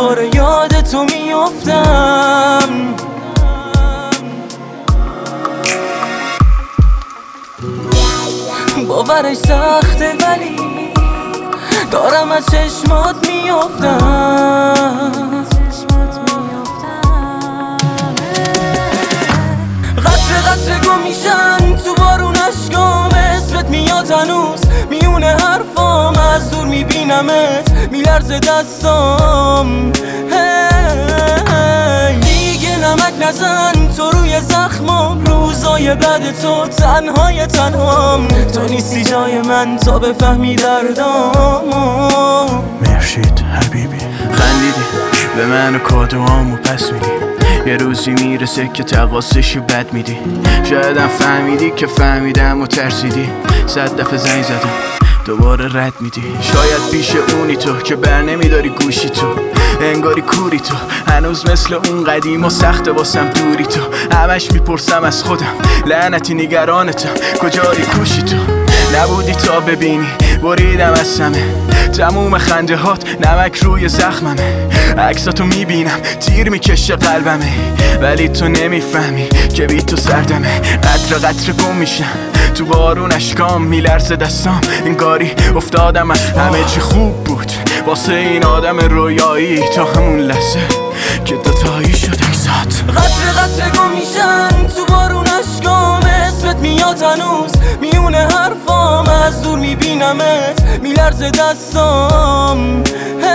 دوباره یاد تو میافتم. باورش سخته ولی دارم از چشمات میافتم. قطره قطره گم میشن تو بارون اشکام، اسمت میاد هنوز میونه حرفام، از دور میبینمت میلرزه دستام. دیگه نمک نزن تو روی زخمام، روزای بعد تو تنهای تنهام. تو نیستی جای من تا بفهمی دردام. مرشید حبیبی خندیدی به من و کادوامو پس میدی، یه روزی میرسه که تقاصشی بد میدی. شایدم فهمیدی که فهمیدم و ترسیدی، 100 دفعه زنگ زدم دوباره رد میدی. شاید پیش اونی تو که بر نمیداری گوشی تو، انگاری کوری تو هنوز مثل اون قدیم و سخت واسم دوری تو. همش میپرسم از خودم لعنتی نگرانتم کجایی کوشی تو. نبودی تا ببینی بریدم از سمه، تموم خنده هات نمک روی زخممه. عکساتو میبینم تیر میکشه قلبمه، ولی تو نمیفهمی که بی تو سردمه. قطره قطره گم میشم تو بارون اشکام، میلرزه دستام انگاری افتادم از همه چی خوب بود واسه این آدم رویایی، تا همون لحظه که دوتایی شد اکسات. قطره قطره گم میشن تو بارون اشکام، اسمت میاد هنوز میونه حرفام، از دور میبینمت میلرزه دستام.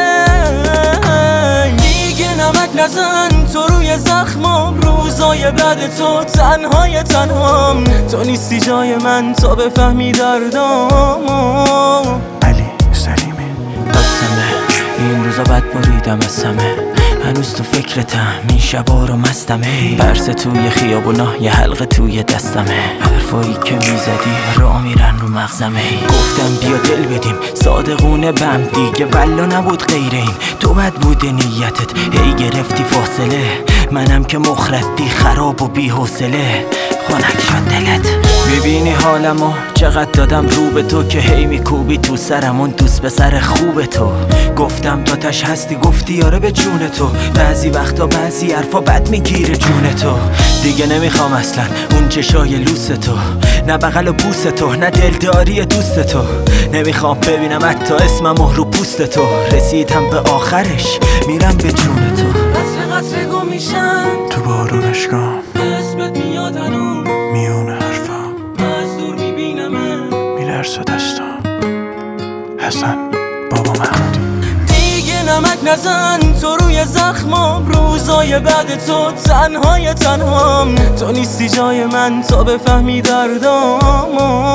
دیگه نمک نزن تو روی زخمام، روزای بعد تو تنهای تنهام. تو نیستی جای من تا بفهمی دردام. علی سلیمی قسمه این روزا بد بریدم از سمه، هنوز تو فکرتم این شبا رو مستمه. برس توی خیابونا یه حلقه توی دستمه، حرفایی که میزدی را میرن رو مغزمه. گفتم بیا دل بدیم صادقونه بم دیگه، ولا نبود غیر این. تو بد بوده نیتت هی گرفتی فاصله، منم که مخردی خراب و بی حوصله. خنک شد دلت میبینی حالمو چقدر دادم رو به تو، که هی میکوبی تو سرمون دوست به سر خوب تو. گفتم داتش هستی گفتی یاره به جون تو، بعضی وقتا بعضی حرفا بد میگیره جون تو. دیگه نمیخوام اصلا اون چشای لوس تو، نه بغل و بوس تو، نه دلداری دوست تو. نمیخوام ببینم حتی اسمم رو پوست تو، رسیدم به آخرش میرم به جون تو. قطره قطره گم میشن تو بارون اشکام، اسمت میاد هنوز میونه حرفام، از دور میبینمت میلرزه دستام. حسن بابا محمودی دیگه نمک نزن تو روی زخمام، روزای بعد تو تنهای تنهام. تو نیستی جای من تا بفهمی دردام.